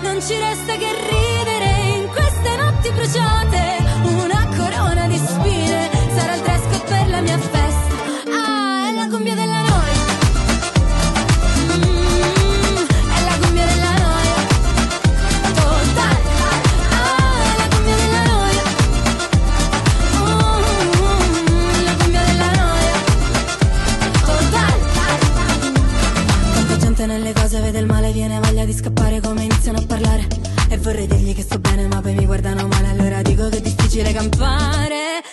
non ci resta che ridere in queste notti bruciate. Una corona di spine sarà il dress code per la mia festa. Ah, è la cumbia della noia. È la cumbia della noia. Totale. Ah, è la cumbia della noia. La cumbia della noia. Totale. Tanta gente nelle cose vede il male, viene voglia di scappare come iniziano a parlare. E vorrei dirgli che sto bene ma poi mi guardano male, allora dico che è difficile campare.